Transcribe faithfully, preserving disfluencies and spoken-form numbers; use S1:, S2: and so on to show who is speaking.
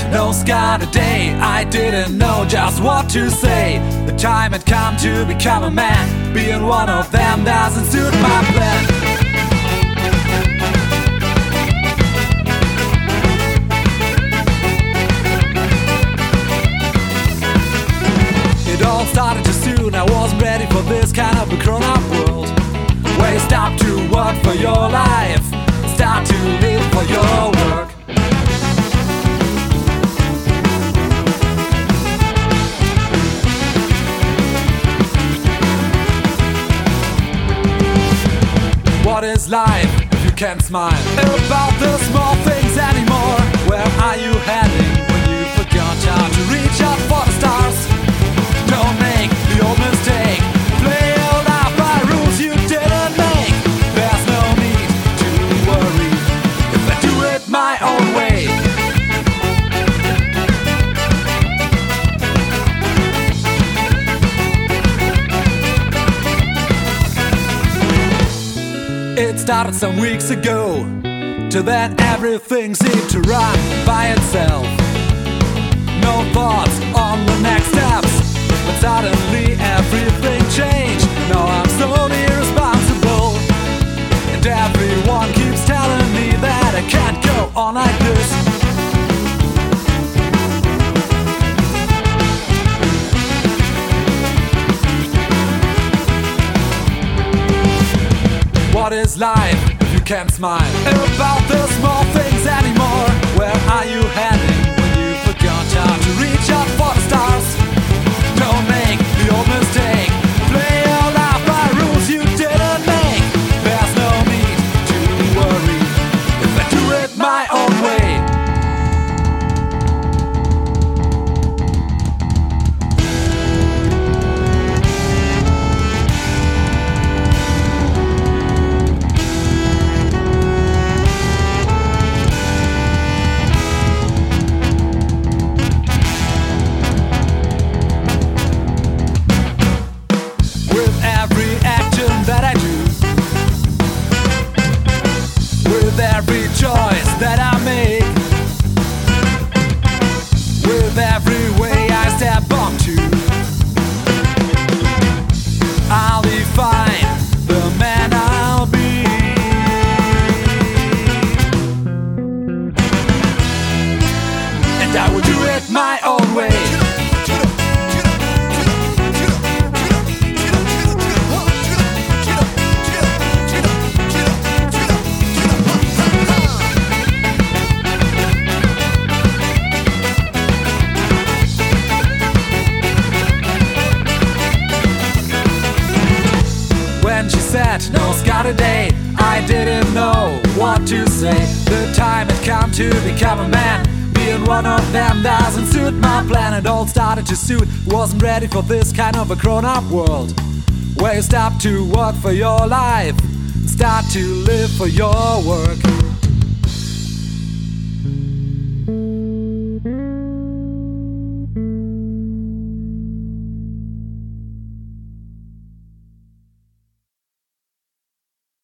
S1: no scar today. I didn't know just what to say. The time had come to become a man. Being one of them doesn't suit my plan. It all started too soon. I wasn't ready for this kind of a grown-up world, where you stop to work for your life, start to live for your work. What is life if you can't smile about the small things anymore? Where are you heading when you forgot how to reach out for the stars? Don't make the old mistake. Play all out by rules you didn't make. There's no need to worry if I do it my own way. It started some weeks ago, till then everything seemed to run by itself. No thoughts on the next steps, but suddenly everything changed. Now I'm solely responsible, and everyone keeps telling me that I can't go on like this. What is life if you can't smile about the small things anymore? Where are you heading when you forgot how to reach out for the stars? Don't make the old mistake. Play all out by rules you didn't make. There's no need to worry if I do it my own way. Every choice that I make, with every way I step onto, I'll define the man I'll be. And I will do it my own way. When she said, no scar today, I didn't know what to say. The time had come to become a man. Being one of them doesn't suit my plan. It all started to suit. Wasn't ready for this kind of a grown-up world, where you stop to work for your life and start to live for your work.